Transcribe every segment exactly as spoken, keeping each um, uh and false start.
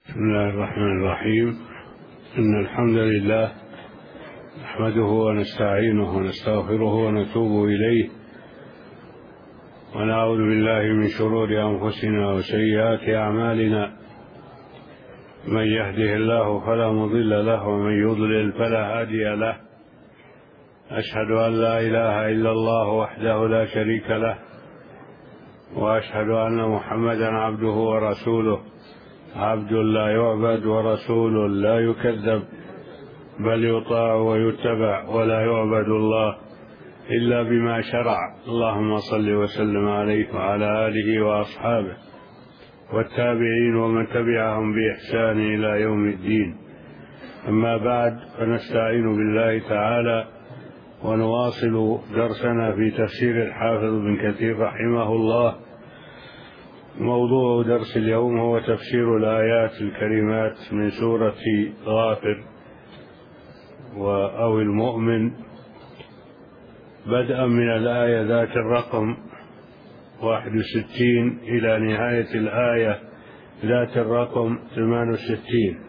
بسم الله الرحمن الرحيم. إن الحمد لله نحمده ونستعينه ونستغفره ونتوب إليه، ونعوذ بالله من شرور أنفسنا وسيئات أعمالنا. من يهده الله فلا مضل له، ومن يضلل فلا هادي له. أشهد أن لا إله إلا الله وحده لا شريك له، وأشهد أن محمدا عبده ورسوله، عبد لا يعبد ورسول لا يكذب، بل يطاع ويتبع، ولا يعبد الله إلا بما شرع. اللهم صل وسلم عليه وعلى آله وأصحابه والتابعين ومن تبعهم بإحسان إلى يوم الدين. أما بعد، فنستعين بالله تعالى ونواصل درسنا في تفسير الحافظ بن كثير رحمه الله. موضوع درس اليوم هو تفسير الآيات الكريمات من سورة غافر أو المؤمن، بدءا من الآية ذات الرقم واحد وستين إلى نهاية الآية ذات الرقم ثمان وستين.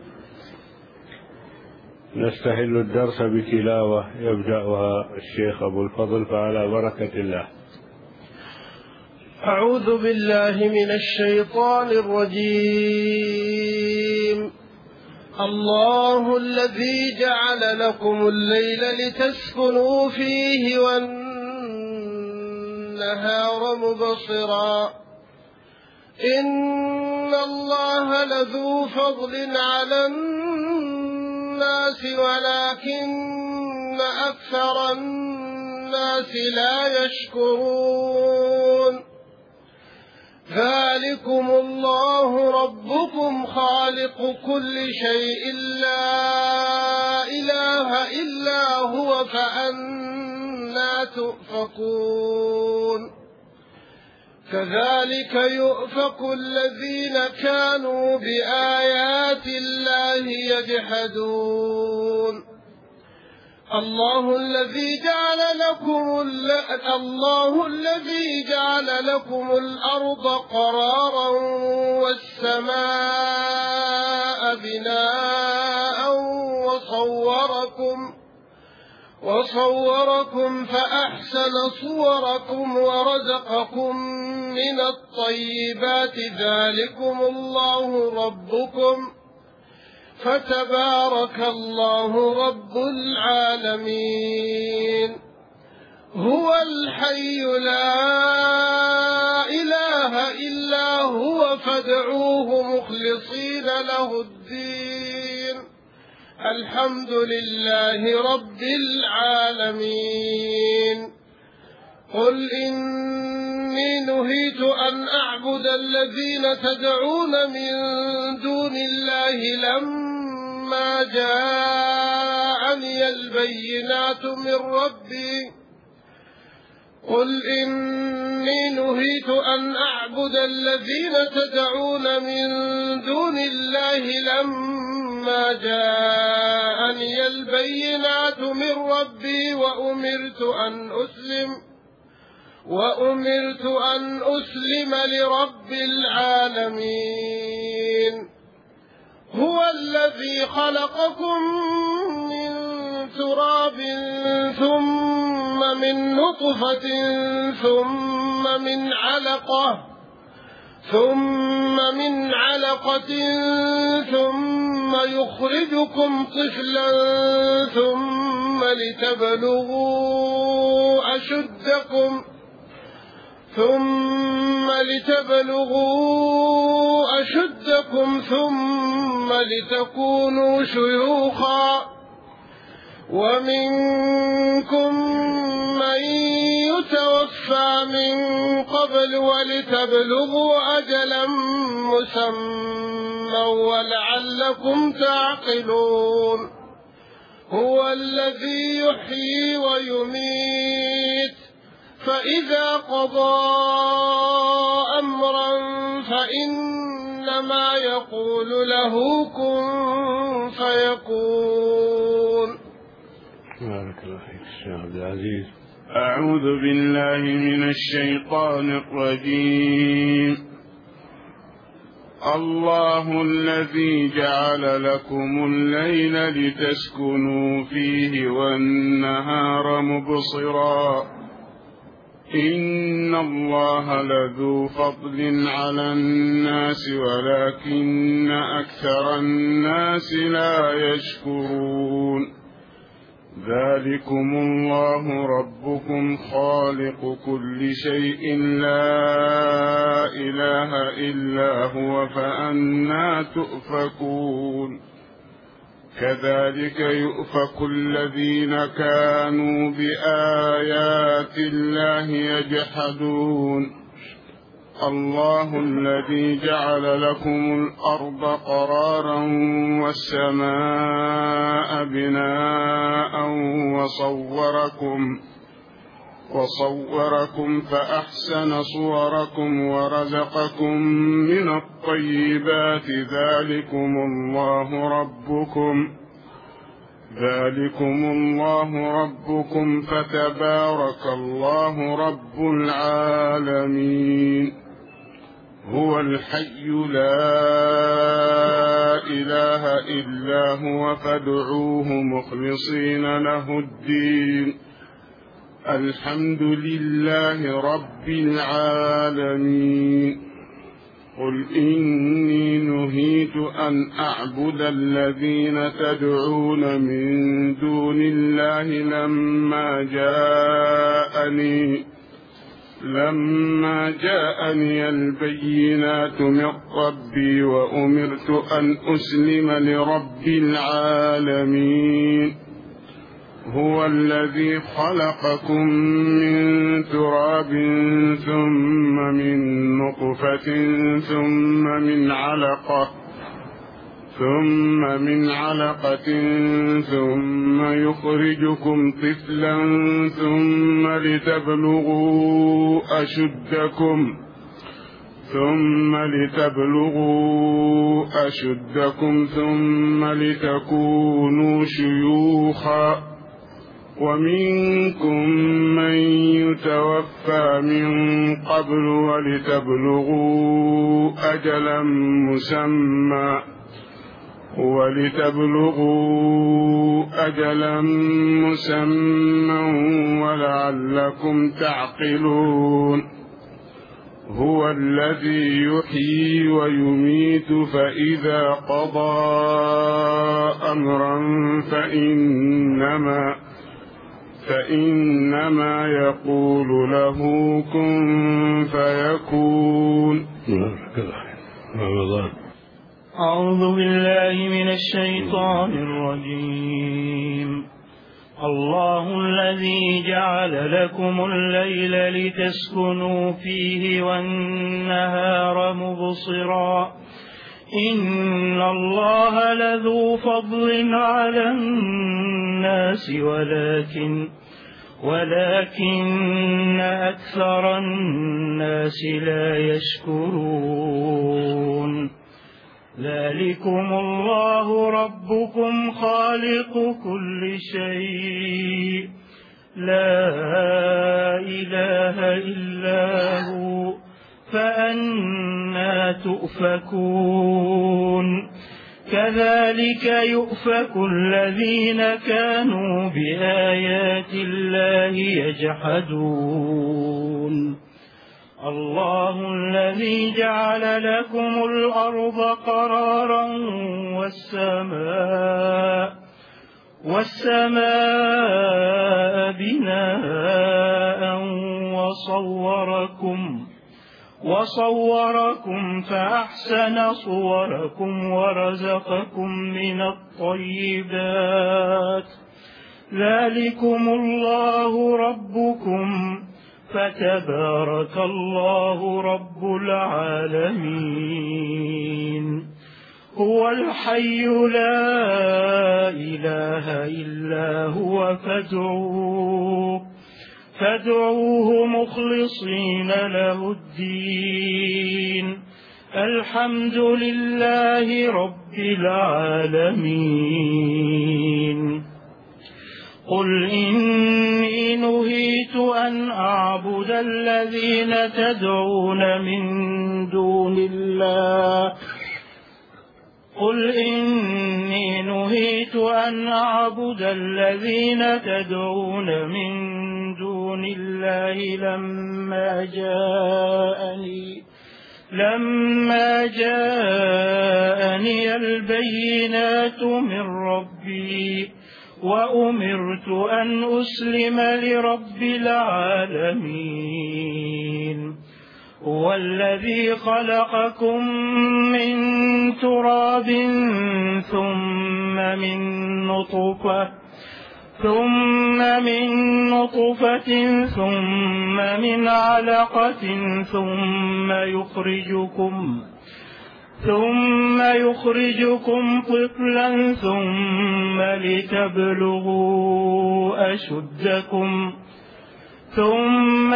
نستهل الدرس بتلاوة يبدأها الشيخ أبو الفضل، فعلى بركة الله. أعوذ بالله من الشيطان الرجيم. الله الذي جعل لكم الليل لتسكنوا فيه والنهار مبصرا، إن الله لذو فضل على الناس ولكن أكثر الناس لا يشكرون. ذلكم الله ربكم خالق كل شيء لا إله إلا هو، فأنى تؤفكون. كذلك يؤفك الذين كانوا بآيات الله يجحدون. الله الذي جعل لكم الله الذي جعل لكم الأرض قرارا والسماء بناء وصوركم وصوركم فأحسن صوركم ورزقكم من الطيبات. ذلكم الله ربكم، فتبارك الله رب العالمين. هو الحي لا إله إلا هو، فادعوه مخلصين له الدين. الحمد لله رب العالمين. قل إني نهيت أن أعبد الذين تدعون من دون الله لما جاءني البينات من ربي قل إني نهيت أن أعبد الذين تدعون من دون الله لما جاءني البينات من ربي وأمرت أن أسلم وأمرت أن أسلم لرب العالمين. هو الذي خلقكم من تراب ثم من نطفة ثم من علقة ثم من علقة ثم يخرجكم طفلا ثم لتبلغوا أشدكم ثم لتبلغوا أشدكم ثم لتكونوا شيوخا، ومنكم من يتوفى من قبل ولتبلغوا أجلا مسمى ولعلكم تعقلون. هو الذي يحيي ويميت، فإذا قضى أمرا فإنما يقول له كن فيكون. بارك الله فيك الشيخ عبد العزيز. أعوذ بالله من الشيطان الرجيم. الله الذي جعل لكم الليل لتسكنوا فيه والنهار مبصرا إن الله لذو فضل على الناس ولكن أكثر الناس لا يشكرون ذلكم الله ربكم خالق كل شيء لا إله إلا هو فأنى تؤفكون كذلك يؤفك الذين كانوا بآيات الله يجحدون الله الذي جعل لكم الأرض قرارا والسماء بناء وصوركم وصوركم فأحسن صوركم ورزقكم من الطيبات ذلكم الله ربكم ذلكم الله ربكم فتبارك الله رب العالمين هو الحي لا إله إلا هو فادعوه مخلصين له الدين الحمد لله رب العالمين قل إني نهيت أن أعبد الذين تدعون من دون الله لما جاءني لما جاءني البينات من ربي وأمرت أن أسلم لرب العالمين هو الذي خلقكم من تراب ثم من نطفة ثم من علقة ثم من علقة ثم يخرجكم طفلا ثم لتبلغوا أشدكم ثم لتبلغوا أشدكم ثم لتكونوا شيوخا ومنكم من يتوفى من قبل ولتبلغوا أجلا مسمى ولتبلغوا أجلا مسمى ولعلكم تعقلون هو الذي يحيي ويميت فإذا قضى أمرا فإنما فإنما يقول له كن فيكون. أعوذ بالله من الشيطان الرجيم. الله الذي جعل لكم الليل لتسكنوا فيه والنهار مبصرا إن الله لذو فضل على الناس ولكن ولكن أكثر الناس لا يشكرون ذلكم الله ربكم خالق كل شيء لا إله إلا هو فأنى تؤفكون كذلك يؤفك الذين كانوا بآيات الله يجحدون الله الذي جعل لكم الأرض قرارا والسماء والسماء بناء وصوركم وصوركم فأحسن صوركم ورزقكم من الطيبات ذلكم الله ربكم فتبارك الله رب العالمين هو الحي لا إله إلا هو فادعوه فادعوه مخلصين له الدين الحمد لله رب العالمين قل إني نهيت أن أعبد الذين تدعون من دون الله قل إني نهيت أن أعبد الذين تدعون من دون الله لما جاءني لما جاءني البينات من ربي وأمرت أن أسلم لرب العالمين هو الذي خلقكم من تراب ثم من نطفة ثم من نطفة ثم من علقة ثم يخرجكم ثم يخرجكم طفلا ثم لتبلغوا أشدكم ثم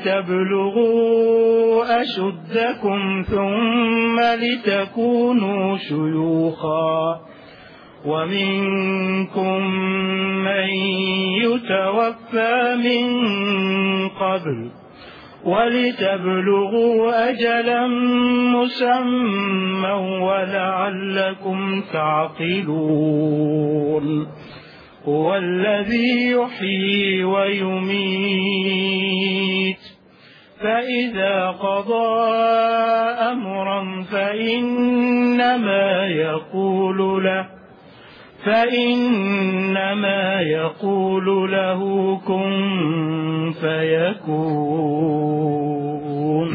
لتبلغوا أشدكم ثم لتكونوا شيوخا ومنكم من يتوفى من قبل ولتبلغوا أجلا مسمى ولعلكم تعقلون هو الذي يحيي ويميت فإذا قضى أمرا فإنما يقول له فإنما يقول له كن فيكون.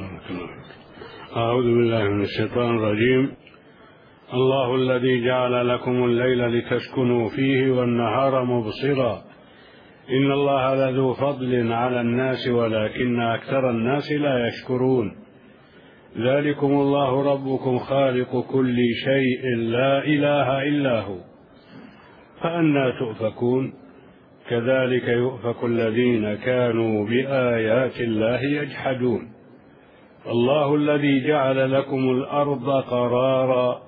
أعوذ بالله من الشيطان الرجيم. الله الذي جعل لكم الليل لتسكنوا فيه والنهار مبصرا إن الله لذو فضل على الناس ولكن أكثر الناس لا يشكرون. ذلكم الله ربكم خالق كل شيء لا إله إلا هو فأنى تؤفكون. كذلك يؤفك الذين كانوا بآيات الله يجحدون. الله الذي جعل لكم الأرض قرارا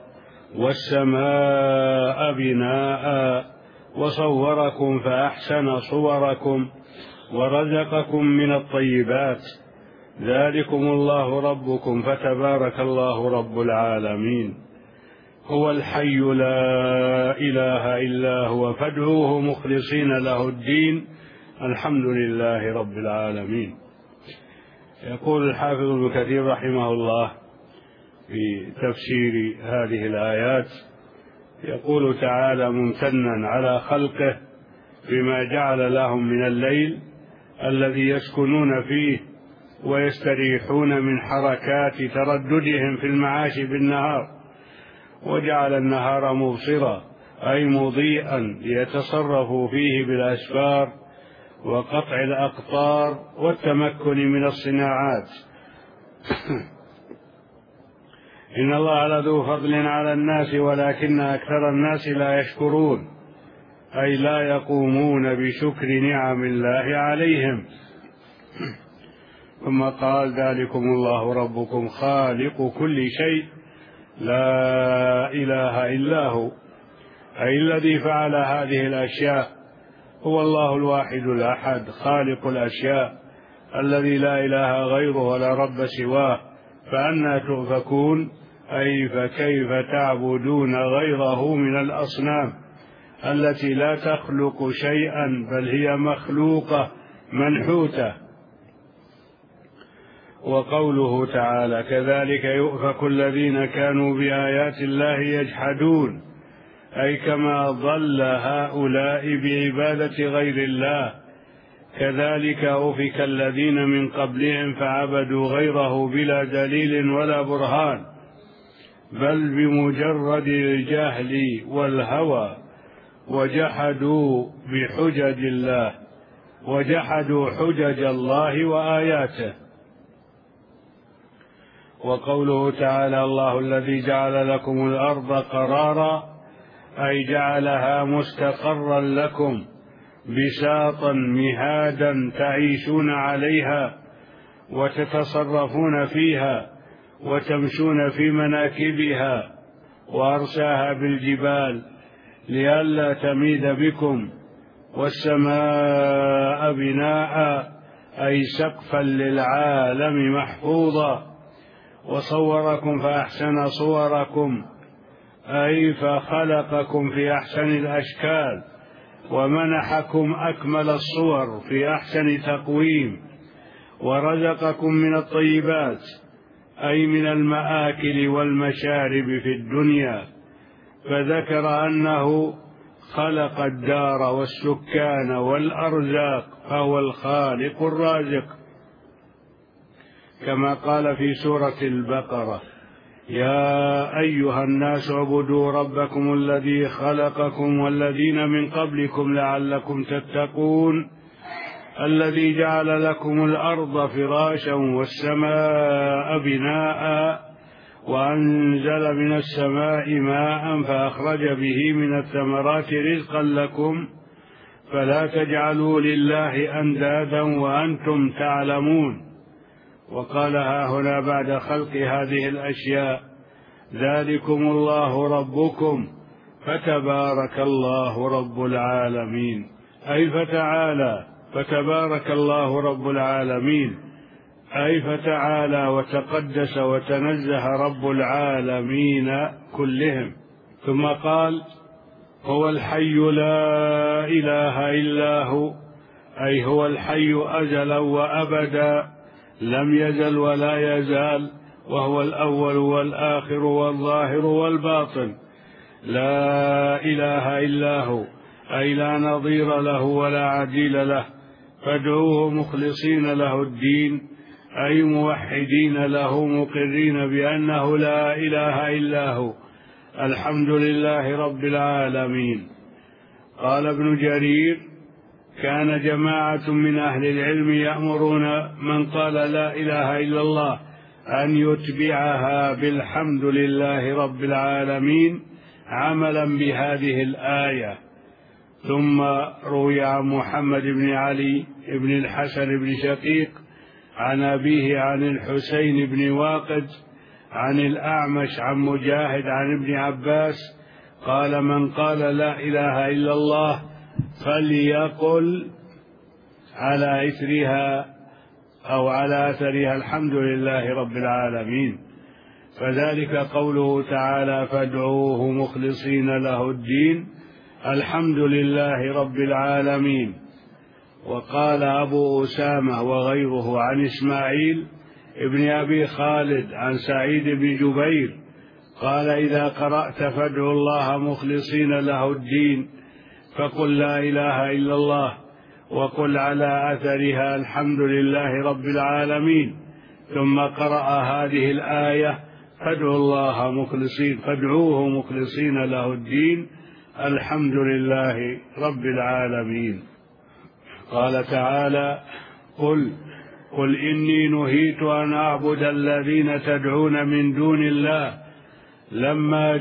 والسماء بناء وصوركم فأحسن صوركم ورزقكم من الطيبات ذلكم الله ربكم فتبارك الله رب العالمين. هو الحي لا إله إلا هو فادعوه مخلصين له الدين الحمد لله رب العالمين. يقول الحافظ ابن كثير رحمه الله في تفسير هذه الآيات يقول تعالى ممتنا على خلقه بما جعل لهم من الليل الذي يسكنون فيه ويستريحون من حركات ترددهم في المعاش بالنهار، وجعل النهار مبصرا أي مضيئا ليتصرفوا فيه بالأسفار وقطع الأقطار والتمكن من الصناعات. إن الله لذو فضل على الناس ولكن أكثر الناس لا يشكرون أي لا يقومون بشكر نعم الله عليهم. ثم قال ذلكم الله ربكم خالق كل شيء لا إله إلا هو أي الذي فعل هذه الأشياء هو الله الواحد الأحد خالق الأشياء الذي لا إله غيره ولا رب سواه فأنى تؤفكون أي فكيف تعبدون غيره من الأصنام التي لا تخلق شيئا بل هي مخلوقة منحوتة. وقوله تعالى كذلك يؤفك الذين كانوا بآيات الله يجحدون أي كما ضل هؤلاء بعبادة غير الله كذلك أفك الذين من قبلهم فعبدوا غيره بلا دليل ولا برهان بل بمجرد الجهل والهوى وجحدوا بحجج الله وجحدوا حجج الله وآياته. وقوله تعالى الله الذي جعل لكم الأرض قرارا أي جعلها مستقرا لكم بساطا مهادا تعيشون عليها وتتصرفون فيها وتمشون في مناكبها وأرساها بالجبال لئلا تميد بكم والسماء بناء أي سقفا للعالم محفوظا، وصوركم فأحسن صوركم أي فخلقكم في أحسن الأشكال، ومنحكم أكمل الصور في أحسن تقويم، ورزقكم من الطيبات أي من المآكل والمشارب في الدنيا، فذكر أنه خلق الدار والسكان والأرزاق، فهو الخالق الرازق، كما قال في سورة البقرة: يا أيها الناس اعبدوا ربكم الذي خلقكم والذين من قبلكم لعلكم تتقون، الذي جعل لكم الأرض فراشا والسماء بناء وأنزل من السماء ماء فأخرج به من الثمرات رزقا لكم، فلا تجعلوا لله أندادا وأنتم تعلمون. وقال ها هنا بعد خلق هذه الأشياء: ذلكم الله ربكم فتبارك الله رب العالمين، أي فتعالى، فتبارك الله رب العالمين، أي فتعالى وتقدس وتنزه رب العالمين كلهم. ثم قال: هو الحي لا إله إلا هو، أي هو الحي أزلا وأبدا، لم يزل ولا يزال، وهو الأول والآخر والظاهر والباطن، لا إله إلا هو، أي لا نظير له ولا عديل له، فادعوه مخلصين له الدين، أي موحدين له مقرين بأنه لا إله إلا هو، الحمد لله رب العالمين. قال ابن جرير: كان جماعة من أهل العلم يأمرون من قال لا إله إلا الله أن يتبعها بالحمد لله رب العالمين عملا بهذه الآية. ثم روي عن محمد بن علي بن الحسن بن شقيق عن أبيه عن الحسين بن واقد عن الأعمش عن مجاهد عن ابن عباس قال: من قال لا إله إلا الله فليقل على إثرها أو على أثرها الحمد لله رب العالمين، فذلك قوله تعالى: فادعوه مخلصين له الدين، الحمد لله رب العالمين. وقال أبو أسامة وغيره عن إسماعيل ابن أبي خالد عن سعيد بن جبير قال: إذا قرأت فادعوا الله مخلصين له الدين فقل لا إله إلا الله، وقل على أثرها الحمد لله رب العالمين، ثم قرأ هذه الآية: فادعوا الله مخلصين فادعوه مخلصين له الدين، الحمد لله رب العالمين. قال تعالى: قل قل إني نهيت أن أعبد الذين تدعون من دون الله لما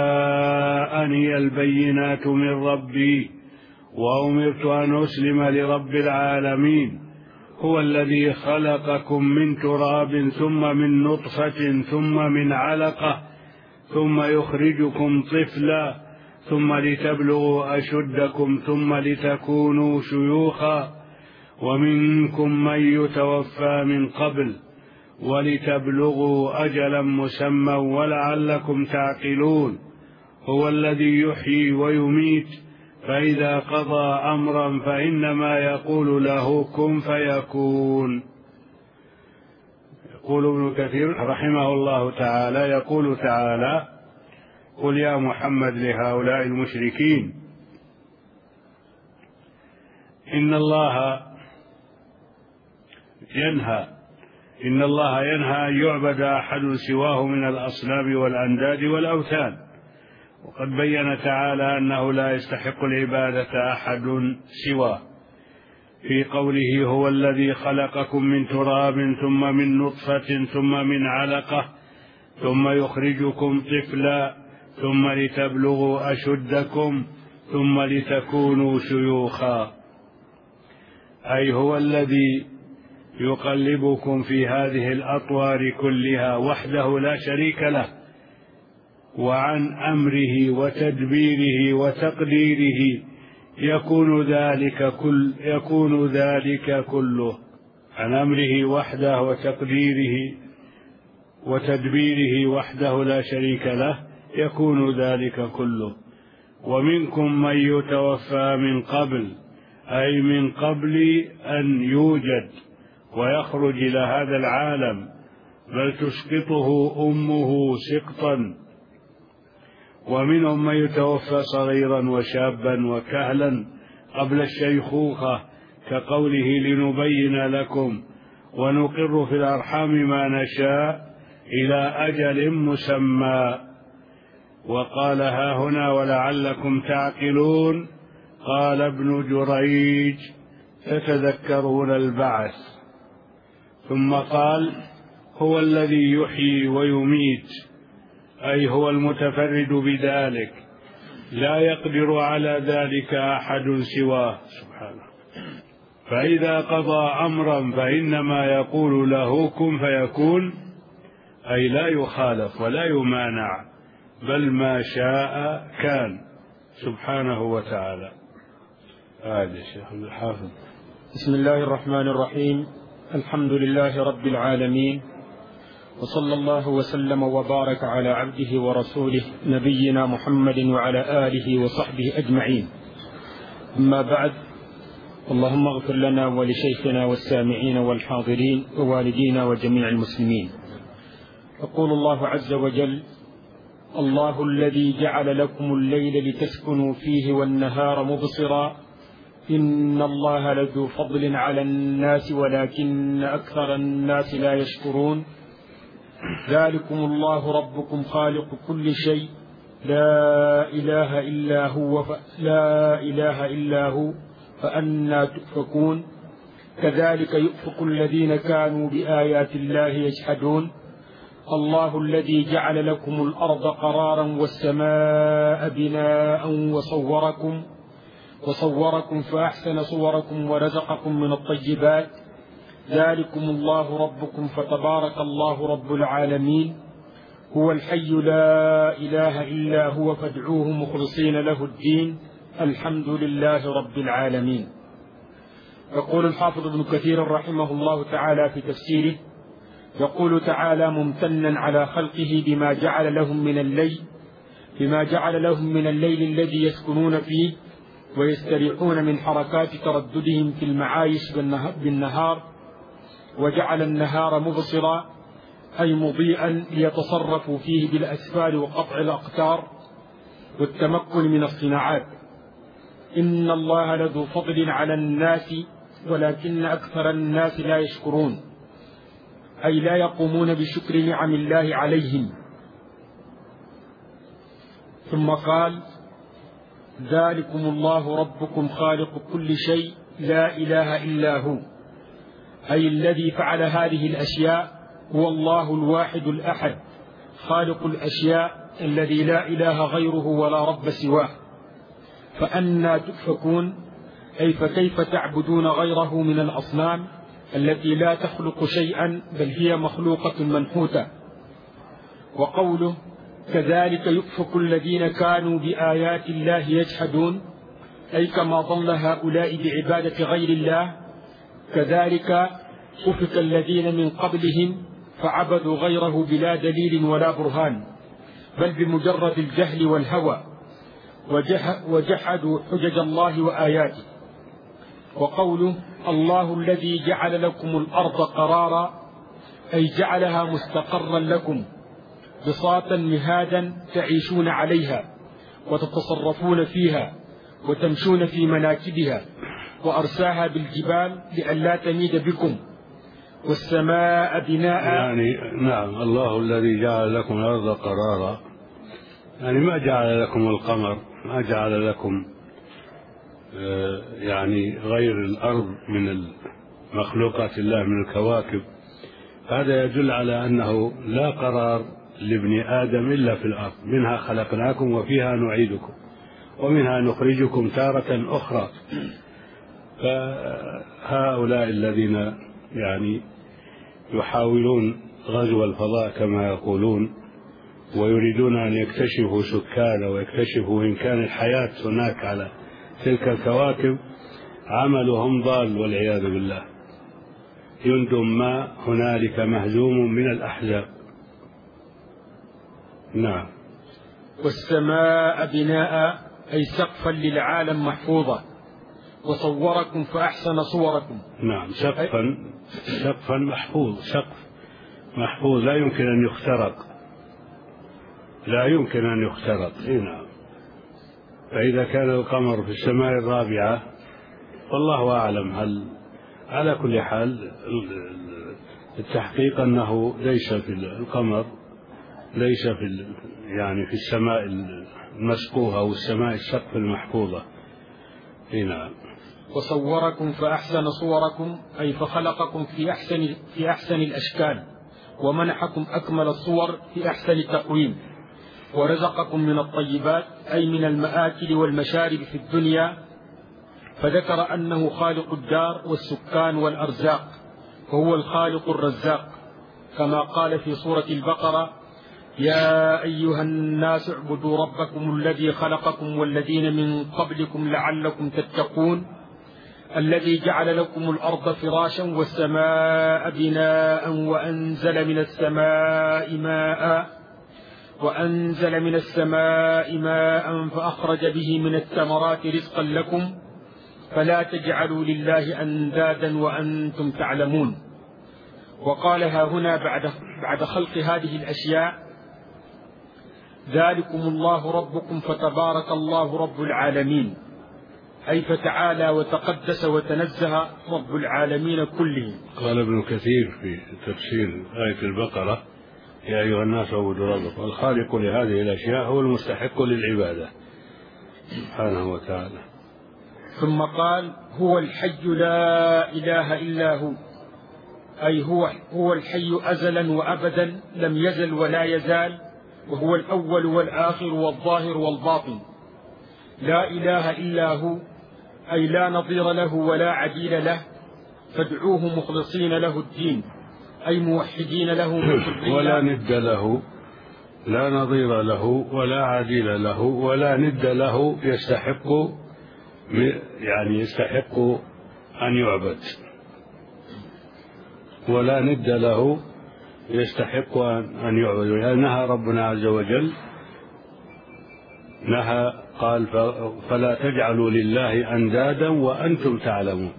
جاءني البينات من ربي وأمرت أن أسلم لرب العالمين، هو الذي خلقكم من تراب ثم من نطفة ثم من علقة ثم يخرجكم طفلا ثم لتبلغوا أشدكم ثم لتكونوا شيوخا، ومنكم من يتوفى من قبل ولتبلغوا أجلا مسمى ولعلكم تعقلون، هو الذي يحيي ويميت، فإذا قضى أمرا فإنما يقول له كن فيكون. يقول ابن كثير رحمه الله تعالى: يقول تعالى: قل يا محمد لهؤلاء المشركين إن الله ينهى إن الله ينهى أن يعبد أحد سواه من الأصنام والأنداد والأوثان، وقد بين تعالى أنه لا يستحق العبادة أحد سواه في قوله: هو الذي خلقكم من تراب ثم من نطفة ثم من علقة ثم يخرجكم طفلا ثم لتبلغوا أشدكم ثم لتكونوا شيوخا، أي هو الذي يقلبكم في هذه الأطوار كلها وحده لا شريك له، وعن أمره وتدبيره وتقديره يكون ذلك كل يكون ذلك كله عن أمره وحده وتقديره وتدبيره وحده لا شريك له، يكون ذلك كله. ومنكم من يتوفى من قبل، أي من قبل أن يوجد ويخرج إلى هذا العالم، بل تسقطه أمه سقطا. ومنهم من يتوفى صغيرا وشابا وكهلا قبل الشيخوخة، كقوله لنبين لكم ونقر في الأرحام ما نشاء إلى أجل مسمى. وقال ها هنا ولعلكم تعقلون، قال ابن جريج تتذكرون البعث. ثم قال هو الذي يحيي ويميت، أي هو المتفرد بذلك، لا يقدر على ذلك أحد سواه سبحانه. فإذا قضى أمرا فإنما يقول له كن فيكون، أي لا يخالف ولا يمانع، بل ما شاء كان سبحانه وتعالى. هذا الشيخ الحافظ. بسم الله الرحمن الرحيم. الحمد لله رب العالمين، وصلى الله وسلم وبارك على عبده ورسوله نبينا محمد وعلى آله وصحبه أجمعين. أما بعد، اللهم اغفر لنا ولشيخنا والسامعين والحاضرين ووالدينا وجميع المسلمين. يقول الله عز وجل: الله الذي جعل لكم الليل لتسكنوا فيه والنهار مبصرا إن الله لذو فضل على الناس ولكن أكثر الناس لا يشكرون. ذلكم الله ربكم خالق كل شيء لا إله إلا هو لا إله إلا هو فأنى تؤفكون. كذلك يؤفك الذين كانوا بآيات الله يجحدون. الله الذي جعل لكم الأرض قرارا والسماء بناء وصوركم وصوركم فأحسن صوركم ورزقكم من الطيبات. ذلكم الله ربكم فتبارك الله رب العالمين. هو الحي لا إله إلا هو فادعوه مخلصين له الدين. الحمد لله رب العالمين. يقول الحافظ ابن كثير رحمه الله تعالى في تفسيره، يقول تعالى ممتنا على خلقه بما جعل لهم من الليل بما جعل لهم من الليل الذي يسكنون فيه ويستريحون من حركات ترددهم في المعايش بالنهار، وجعل النهار مبصرا أي مضيئا ليتصرفوا فيه بالأسفار وقطع الأقطار والتمكن من الصناعات. إن الله لذو فضل على الناس ولكن أكثر الناس لا يشكرون، أي لا يقومون بشكر نعم الله عليهم. ثم قال: ذلكم الله ربكم خالق كل شيء لا إله إلا هو، أي الذي فعل هذه الأشياء هو الله الواحد الأحد خالق الأشياء الذي لا إله غيره ولا رب سواه. فأنى تؤفكون، أي فكيف تعبدون غيره من الأصنام التي لا تخلق شيئا بل هي مخلوقة منحوتة. وقوله كذلك يؤفك الذين كانوا بآيات الله يجحدون، أي كما ضل هؤلاء بعبادة غير الله كذلك أفك الذين من قبلهم فعبدوا غيره بلا دليل ولا برهان، بل بمجرد الجهل والهوى، وجحدوا حجج الله وآياته. وقوله الله الذي جعل لكم الأرض قرارا، أي جعلها مستقرا لكم بساطا مهادا تعيشون عليها وتتصرفون فيها وتمشون في مناكبها، وأرساها بالجبال لئلا تميد بكم، والسماء بناء. يعني نعم، الله الذي جعل لكم الأرض قرارا، يعني ما جعل لكم القمر، ما جعل لكم يعني غير الأرض من مخلوقات الله من الكواكب. هذا يدل على أنه لا قرار لابن آدم إلا في الأرض، منها خلقناكم وفيها نعيدكم ومنها نخرجكم تارة أخرى. فهؤلاء الذين يعني يحاولون غزو الفضاء كما يقولون ويريدون أن يكتشفوا سكان ويكتشفوا إن كان الحياة هناك على تلك الكواكب عملهم ضال والعياذ بالله، جند ما هنالك مهزوم من الأحزاب. نعم. والسماء بناء أي سقفا للعالم محفوظة، وصوركم فأحسن صوركم. نعم، سقفا سقفا محفوظ، سقف محفوظ لا يمكن أن يخترق، لا يمكن أن يخترق. نعم. فإذا كان القمر في السماء الرابعة والله أعلم، هل على كل حال التحقيق أنه ليس في القمر ليس في يعني في السماء المسقوفة أو السماء السقف المحفوظة. نعم. وصوركم فأحسن صوركم أي فخلقكم في أحسن في أحسن الأشكال، ومنحكم أكمل الصور في أحسن تقويم، ورزقكم من الطيبات أي من المآكل والمشارب في الدنيا، فذكر أنه خالق الدار والسكان والأرزاق، وهو الخالق الرزاق، كما قال في سورة البقرة: يا أيها الناس اعبدوا ربكم الذي خلقكم والذين من قبلكم لعلكم تتقون، الذي جعل لكم الأرض فراشا والسماء بناء وأنزل من السماء ماء وأنزل من السماء ماء فأخرج به من الثمرات رزقا لكم، فلا تجعلوا لله أندادا وأنتم تعلمون. وقالها هنا بعد بعد خلق هذه الأشياء: ذلكم الله ربكم فتبارك الله رب العالمين، أي فتعالى وتقدس وتنزه رب العالمين كلهم. قال ابن كثير في تفسير آية البقرة: يا أيها الناس اعبدوا ربكم، الخالق لهذه الأشياء هو المستحق للعبادة سبحانه وتعالى. ثم قال: هو الحي لا إله إلا هو، أي هو هو الحي أزلا وأبدا، لم يزل ولا يزال، وهو الأول والآخر والظاهر والباطن، لا إله إلا هو، أي لا نظير له ولا عديل له، فادعوه مخلصين له الدين، أي موحدين له ولا ند له، لا نظير له ولا عديل له ولا ند له، يستحق يعني يستحق أن يعبد، ولا ند له يستحق أن يعبد. يعني نهى ربنا عز وجل، نهى قال: فلا تجعلوا لله أندادا وأنتم تعلمون.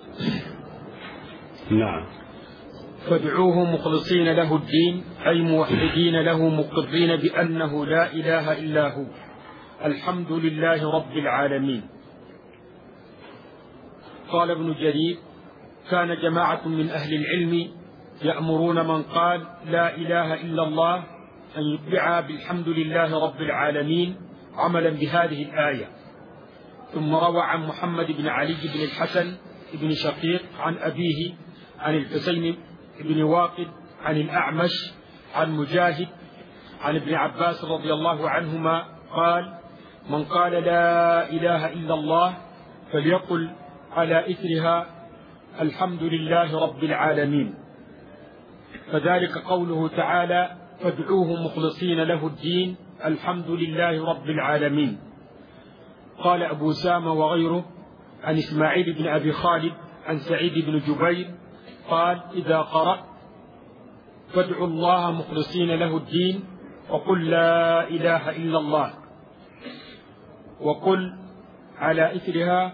نعم. فادعوه مخلصين له الدين، أي موحدين له مقرين بأنه لا إله إلا هو، الحمد لله رب العالمين. قال ابن جرير: كان جماعة من أهل العلم يأمرون من قال لا إله إلا الله أن يتبع بالحمد لله رب العالمين عملا بهذه الآية. ثم روى عن محمد بن علي بن الحسن بن شقيق عن أبيه عن الحسين بن واقد عن الأعمش عن مجاهد عن ابن عباس رضي الله عنهما قال: من قال لا إله إلا الله فليقل على إثرها الحمد لله رب العالمين. فذلك قوله تعالى: فادعوه مخلصين له الدين الحمد لله رب العالمين. قال أبو سامة وغيره عن إسماعيل بن أبي خالد عن سعيد بن جبير قال: إذا قرأت فادعوا الله مخلصين له الدين وقل لا إله إلا الله، وقل على إثرها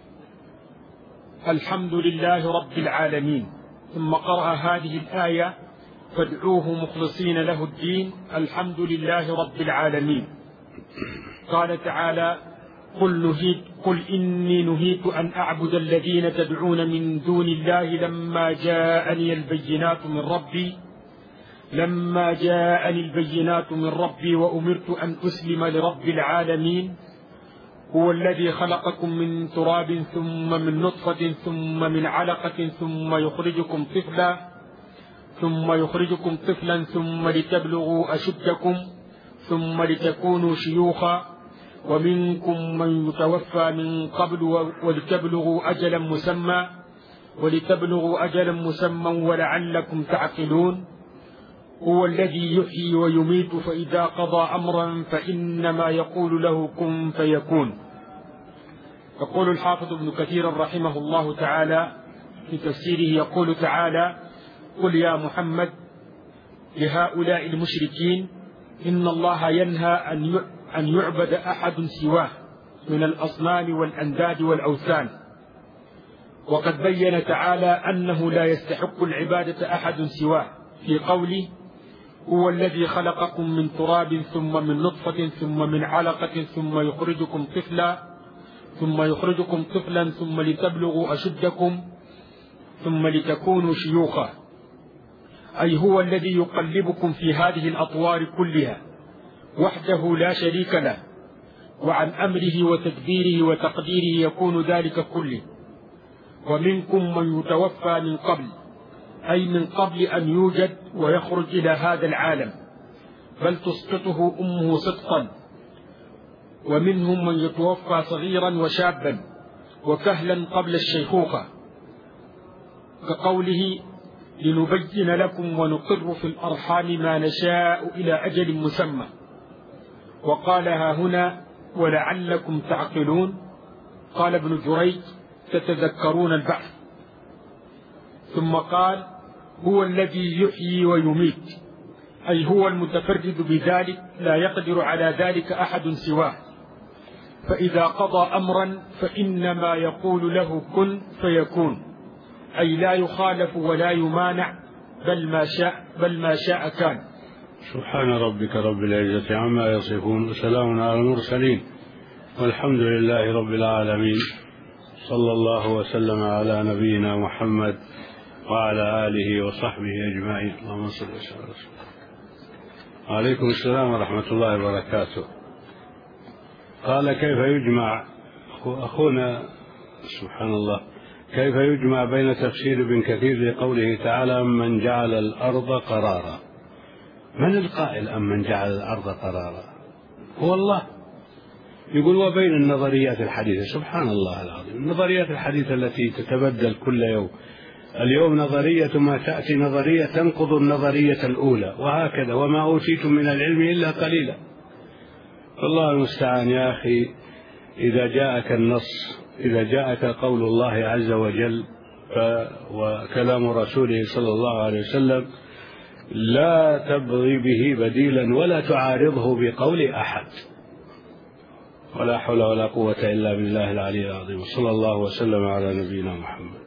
الحمد لله رب العالمين. ثم قرأ هذه الآية: فادعوه مخلصين له الدين الحمد لله رب العالمين. قال تعالى: قل نهيت قل إني نهيت أن أعبد الذين تدعون من دون الله لما جاءني البينات من ربي لما جاءني البينات من ربي وأمرت أن أسلم لرب العالمين. هو الذي خلقكم من تراب ثم من نطفة ثم من علقة ثم يخرجكم طفلا ثم يخرجكم طفلا ثم لتبلغوا أشدكم ثم لتكونوا شيوخا ومنكم من يتوفى من قبل ولتبلغوا أجلا مسمى ولتبلغوا أجلا مسمى ولعلكم تعقلون. هو الذي يحيي ويميت فإذا قضى أمرا فإنما يقول له كن فيكون. يقول الحافظ ابن كثير رحمه الله تعالى في تفسيره، يقول تعالى: قل يا محمد لهؤلاء المشركين إن الله ينهى أن يعبد أحد سواه من الأصنام والأنداد والأوثان. وقد بين تعالى أنه لا يستحق العبادة أحد سواه في قوله: هو الذي خلقكم من تراب ثم من نطفة ثم من علقة ثم يخرجكم طفلا ثم يخرجكم طفلا ثم لتبلغوا أشدكم ثم لتكونوا شيوخا، أي هو الذي يقلبكم في هذه الأطوار كلها وحده لا شريك له، وعن أمره وتدبيره وتقديره يكون ذلك كله. ومنكم من يتوفى من قبل، أي من قبل أن يوجد ويخرج إلى هذا العالم، بل تسقطه أمه سقطا. ومنهم من يتوفى صغيرا وشابا وكهلا قبل الشيخوخة، كقوله: لنبين لكم ونقر في الأرحام ما نشاء إلى أجل مسمى. وقالها هنا: ولعلكم تعقلون. قال ابن جريج: تتذكرون البعث. ثم قال: هو الذي يحيي ويميت، أي هو المتفرد بذلك لا يقدر على ذلك أحد سواه. فإذا قضى أمرا فإنما يقول له كن فيكون، أي لا يخالف ولا يمانع، بل ما شاء بل ما شاء كان. سبحان ربك رب العزة عما يصفون، وسلام على المرسلين، والحمد لله رب العالمين. صلى الله وسلم على نبينا محمد وعلى آله وصحبه أجمعين. اللهم صل وسلم على رسول الله. وعليكم السلام ورحمة الله وبركاته. قال: كيف يجمع أخونا سبحان الله كيف يجمع بين تفسير ابن كثير لقوله تعالى: من جعل الأرض قرارا؟ من القائل أم من جعل الأرض قرارا؟ هو الله. يقول: وبين النظريات الحديثة. سبحان الله العظيم، النظريات الحديثة التي تتبدل كل يوم، اليوم نظرية ما تأتي نظرية تنقض النظرية الأولى، وهكذا، وما أوتيتم من العلم إلا قليلا. الله المستعان يا أخي. إذا جاءك النص، إذا جاءك قول الله عز وجل وكلام رسوله صلى الله عليه وسلم، لا تبغي به بديلا ولا تعارضه بقول أحد. ولا حول ولا قوة إلا بالله العلي العظيم. صلى الله وسلم على نبينا محمد.